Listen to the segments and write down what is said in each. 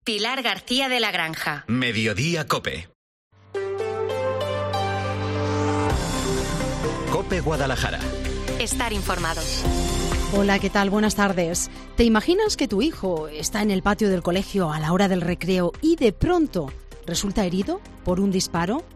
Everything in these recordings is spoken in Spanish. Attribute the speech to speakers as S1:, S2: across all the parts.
S1: Pilar García de la Granja.
S2: Mediodía COPE. COPE Guadalajara.
S1: Estar informado.
S3: Hola, ¿qué tal? Buenas tardes. ¿Te imaginas que tu hijo está en el patio del colegio a la hora del recreo y de pronto resulta herido por un disparo?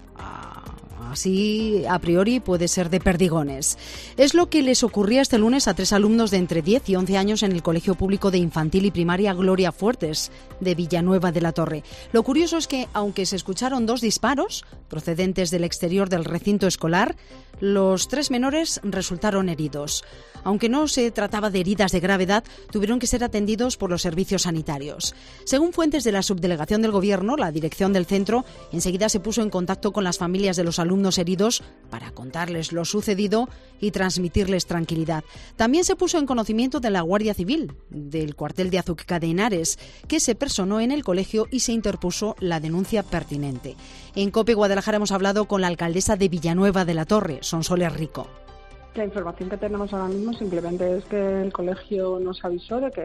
S3: Así, a priori, puede ser de perdigones. Es lo que les ocurría este lunes a 3 alumnos de entre 10 y 11 años en el Colegio Público de Infantil y Primaria Gloria Fuertes, de Villanueva de la Torre. Lo curioso es que, aunque se escucharon 2 disparos procedentes del exterior del recinto escolar, los 3 menores resultaron heridos. Aunque no se trataba de heridas de gravedad, tuvieron que ser atendidos por los servicios sanitarios. Según fuentes de la subdelegación del Gobierno, la dirección del centro enseguida se puso en contacto con las familias de los alumnos heridos para contarles lo sucedido y transmitirles tranquilidad. También se puso en conocimiento de la Guardia Civil, del cuartel de Azuqueca de Henares, que se personó en el colegio y se interpuso la denuncia pertinente. En COPE Guadalajara hemos hablado con la alcaldesa de Villanueva de la Torre, Sonsoles Rico.
S4: La información que tenemos ahora mismo simplemente es que el colegio nos avisó de que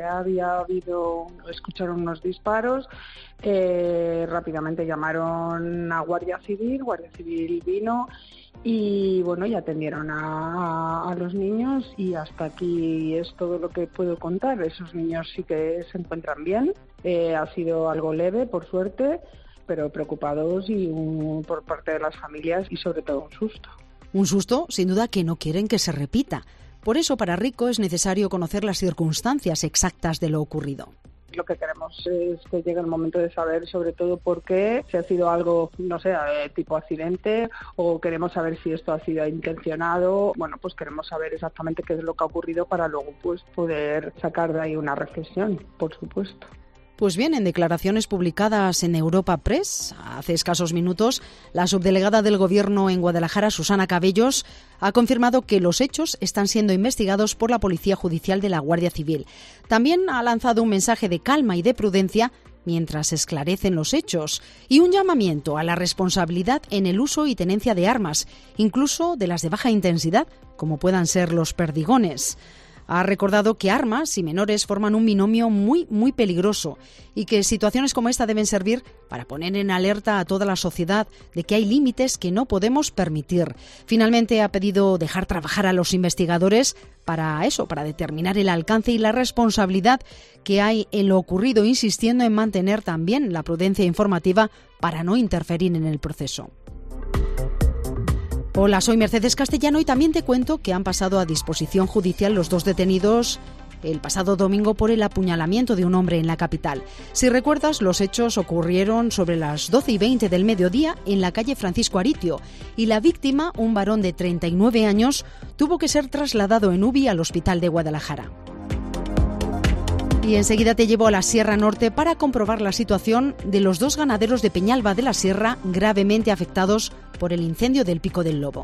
S4: escucharon unos disparos, rápidamente llamaron a Guardia Civil vino y y atendieron a los niños y hasta aquí es todo lo que puedo contar. Esos niños sí que se encuentran bien, ha sido algo leve por suerte, pero preocupados por parte de las familias y sobre todo un susto.
S3: Un susto, sin duda, que no quieren que se repita. Por eso, para Rico, es necesario conocer las circunstancias exactas de lo ocurrido.
S4: Lo que queremos es que llegue el momento de saber sobre todo por qué, si ha sido algo, tipo accidente, o queremos saber si esto ha sido intencionado. Pues queremos saber exactamente qué es lo que ha ocurrido para luego poder sacar de ahí una reflexión, por supuesto.
S3: Pues bien, en declaraciones publicadas en Europa Press hace escasos minutos, la subdelegada del Gobierno en Guadalajara, Susana Cabellos, ha confirmado que los hechos están siendo investigados por la Policía Judicial de la Guardia Civil. También ha lanzado un mensaje de calma y de prudencia mientras se esclarecen los hechos y un llamamiento a la responsabilidad en el uso y tenencia de armas, incluso de las de baja intensidad, como puedan ser los perdigones. Ha recordado que armas y menores forman un binomio muy, muy peligroso y que situaciones como esta deben servir para poner en alerta a toda la sociedad de que hay límites que no podemos permitir. Finalmente ha pedido dejar trabajar a los investigadores para determinar el alcance y la responsabilidad que hay en lo ocurrido, insistiendo en mantener también la prudencia informativa para no interferir en el proceso. Hola, soy Mercedes Castellano y también te cuento que han pasado a disposición judicial los 2 detenidos el pasado domingo por el apuñalamiento de un hombre en la capital. Si recuerdas, los hechos ocurrieron sobre las 12:20 del mediodía en la calle Francisco Aritio y la víctima, un varón de 39 años, tuvo que ser trasladado en UBI al Hospital de Guadalajara. Y enseguida te llevo a la Sierra Norte para comprobar la situación de los 2 ganaderos de Peñalba de la Sierra gravemente afectados por el incendio del Pico del Lobo.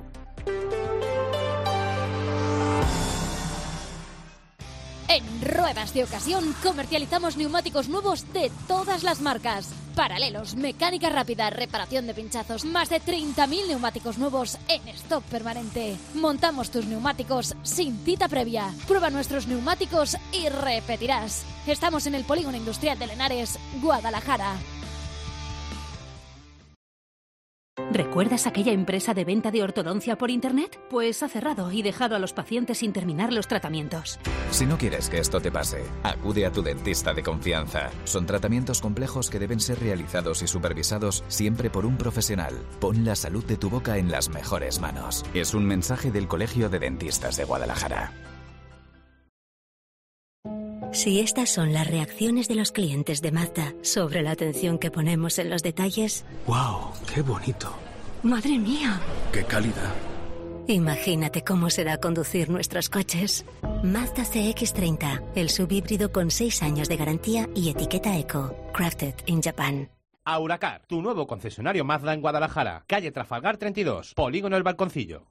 S5: En Ruedas de Ocasión comercializamos neumáticos nuevos de todas las marcas. Paralelos, mecánica rápida, reparación de pinchazos, más de 30.000 neumáticos nuevos en stock permanente. Montamos tus neumáticos sin cita previa. Prueba nuestros neumáticos y repetirás. Estamos en el Polígono Industrial de Henares, Guadalajara.
S6: ¿Recuerdas aquella empresa de venta de ortodoncia por internet? Pues ha cerrado y dejado a los pacientes sin terminar los tratamientos.
S7: Si no quieres que esto te pase, acude a tu dentista de confianza. Son tratamientos complejos que deben ser realizados y supervisados siempre por un profesional. Pon la salud de tu boca en las mejores manos. Es un mensaje del Colegio de Dentistas de Guadalajara.
S8: Si estas son las reacciones de los clientes de Mazda sobre la atención que ponemos en los detalles...
S9: ¡Wow! ¡Qué bonito!
S8: ¡Madre mía!
S9: ¡Qué calidad!
S8: Imagínate cómo será conducir nuestros coches. Mazda CX-30, el subhíbrido con 6 años de garantía y etiqueta Eco. Crafted in Japan.
S10: Auracar, tu nuevo concesionario Mazda en Guadalajara. Calle Trafalgar 32, Polígono El Balconcillo.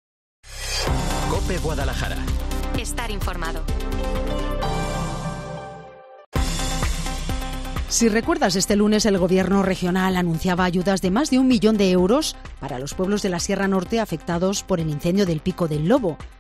S2: COPE Guadalajara.
S1: Estar informado.
S3: Si recuerdas, este lunes el Gobierno regional anunciaba ayudas de más de 1 millón de euros para los pueblos de la Sierra Norte afectados por el incendio del Pico del Lobo.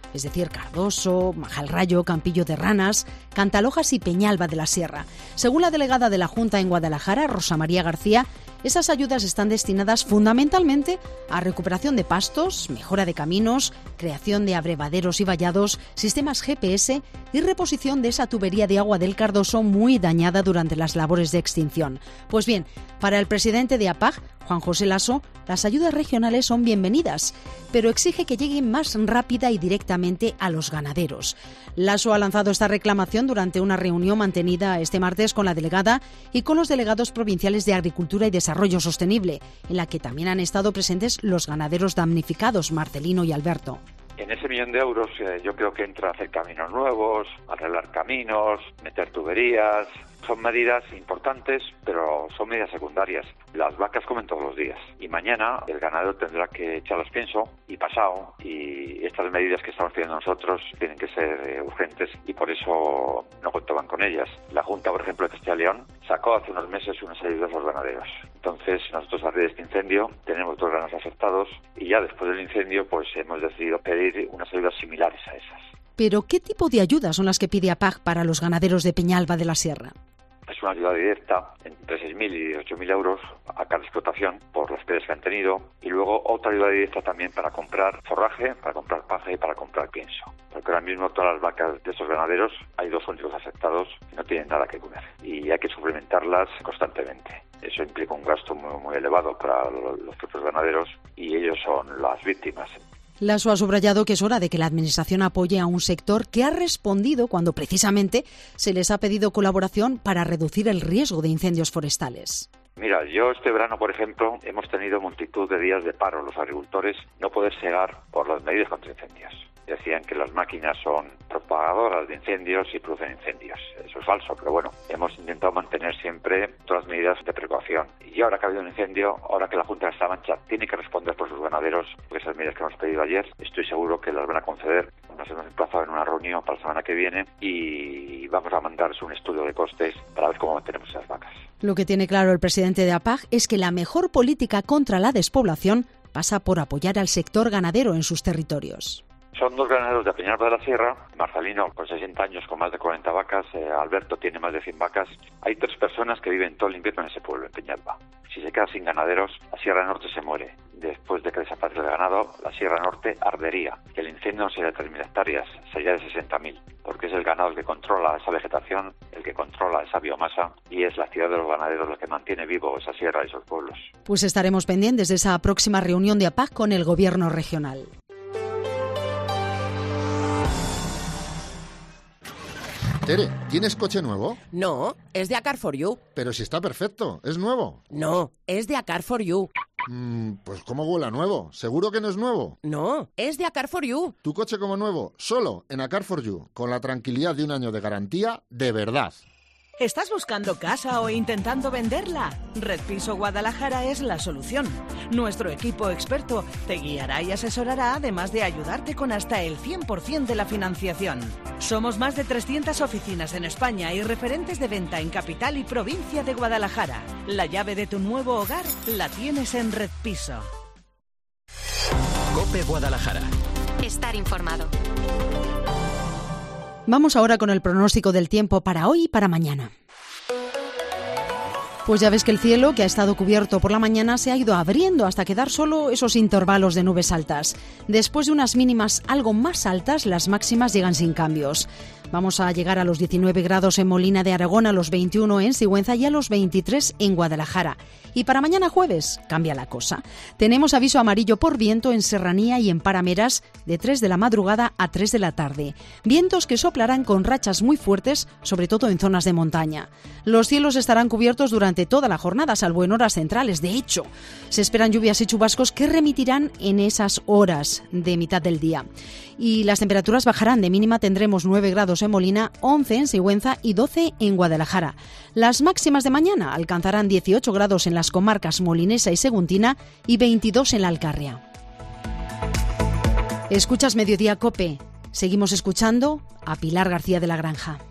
S3: es decir, Cardoso, Majalrayo, Campillo de Ranas, Cantalojas y Peñalba de la Sierra. Según la delegada de la Junta en Guadalajara, Rosa María García, esas ayudas están destinadas fundamentalmente a recuperación de pastos, mejora de caminos, creación de abrevaderos y vallados, sistemas GPS y reposición de esa tubería de agua del Cardoso muy dañada durante las labores de extinción. Pues bien, para el presidente de APAG, Juan José Laso, las ayudas regionales son bienvenidas, pero exige que lleguen más rápida y directamente a los ganaderos. Laso ha lanzado esta reclamación durante una reunión mantenida este martes con la delegada y con los delegados provinciales de Agricultura y Desarrollo Sostenible, en la que también han estado presentes los ganaderos damnificados, Marcelino y Alberto.
S11: En ese 1 millón de euros yo creo que entra hacer caminos nuevos, arreglar caminos, meter tuberías. Son medidas importantes, pero son medidas secundarias. Las vacas comen todos los días y mañana el ganadero tendrá que echarlas pienso y pasado, y estas medidas que estamos pidiendo nosotros tienen que ser urgentes y por eso no contaban con ellas. La Junta, por ejemplo, de Castilla y León sacó hace unos meses unas ayudas a los ganaderos. Entonces nosotros a raíz de este incendio tenemos 2 ganaderos afectados y ya después del incendio pues hemos decidido pedir unas ayudas similares a esas.
S3: ¿Pero qué tipo de ayudas son las que pide APAG para los ganaderos de Peñalba de la Sierra?
S11: Es una ayuda directa entre 6.000 y 8.000 euros a cada explotación por las pérdidas que han tenido, y luego otra ayuda directa también para comprar forraje, para comprar paja y para comprar pienso. Porque ahora mismo todas las vacas de estos ganaderos hay 2 únicos afectados y no tienen nada que comer y hay que suplementarlas constantemente. Eso implica un gasto muy elevado para los propios ganaderos y ellos son las víctimas.
S3: Laso ha subrayado que es hora de que la Administración apoye a un sector que ha respondido cuando precisamente se les ha pedido colaboración para reducir el riesgo de incendios forestales.
S11: Mira, yo este verano, por ejemplo, hemos tenido multitud de días de paro los agricultores, no poder segar por las medidas contra incendios. Decían que las máquinas son propagadoras de incendios y producen incendios. Eso es falso, pero bueno, hemos intentado mantener siempre todas las medidas de precaución. Y ahora que ha habido un incendio, ahora que la Junta de Castilla-La Mancha tiene que responder por sus ganaderos, porque esas medidas que hemos pedido ayer, estoy seguro que las van a conceder. Nos hemos emplazado en una reunión para la semana que viene y vamos a mandarles un estudio de costes para ver cómo mantenemos esas vacas.
S3: Lo que tiene claro el presidente de APAG es que la mejor política contra la despoblación pasa por apoyar al sector ganadero en sus territorios.
S11: Son 2 ganaderos de Peñalba de la Sierra, Marcelino con 60 años con más de 40 vacas, Alberto tiene más de 100 vacas. Hay 3 personas que viven todo el invierno en ese pueblo, en Peñalba. Si se queda sin ganaderos, la Sierra Norte se muere. Después de que desaparezca el ganado, la Sierra Norte ardería. El incendio no sería de 3.000 hectáreas, sería de 60.000, porque es el ganado el que controla esa vegetación, el que controla esa biomasa, y es la actividad de los ganaderos la que mantiene vivo esa sierra y esos pueblos.
S3: Pues estaremos pendientes de esa próxima reunión de APAG con el gobierno regional.
S12: Tere, ¿tienes coche nuevo?
S13: No, es de A Car For You.
S12: Pero si está perfecto, ¿es nuevo?
S13: No, es de A Car For You.
S12: Pues ¿cómo huele a nuevo? ¿Seguro que no es nuevo?
S13: No, es de A Car For You.
S12: Tu coche como nuevo, solo en A Car For You, con la tranquilidad de 1 año de garantía de verdad.
S14: ¿Estás buscando casa o intentando venderla? Red Piso Guadalajara es la solución. Nuestro equipo experto te guiará y asesorará, además de ayudarte con hasta el 100% de la financiación. Somos más de 300 oficinas en España y referentes de venta en capital y provincia de Guadalajara. La llave de tu nuevo hogar la tienes en Red Piso.
S2: COPE Guadalajara.
S1: Estar informado.
S3: Vamos ahora con el pronóstico del tiempo para hoy y para mañana. Pues ya ves que el cielo, que ha estado cubierto por la mañana, se ha ido abriendo hasta quedar solo esos intervalos de nubes altas. Después de unas mínimas algo más altas, las máximas llegan sin cambios. Vamos a llegar a los 19 grados en Molina de Aragón, a los 21 en Sigüenza y a los 23 en Guadalajara. Y para mañana jueves cambia la cosa. Tenemos aviso amarillo por viento en Serranía y en Parameras de 3 de la madrugada a 3 de la tarde. Vientos que soplarán con rachas muy fuertes, sobre todo en zonas de montaña. Los cielos estarán cubiertos durante toda la jornada, salvo en horas centrales. De hecho, se esperan lluvias y chubascos que remitirán en esas horas de mitad del día. Y las temperaturas bajarán. De mínima tendremos 9 grados en Molina, 11 en Sigüenza y 12 en Guadalajara. Las máximas de mañana alcanzarán 18 grados en las comarcas molinesa y seguntina y 22 en la Alcarria. Escuchas Mediodía COPE. Seguimos escuchando a Pilar García de la Granja.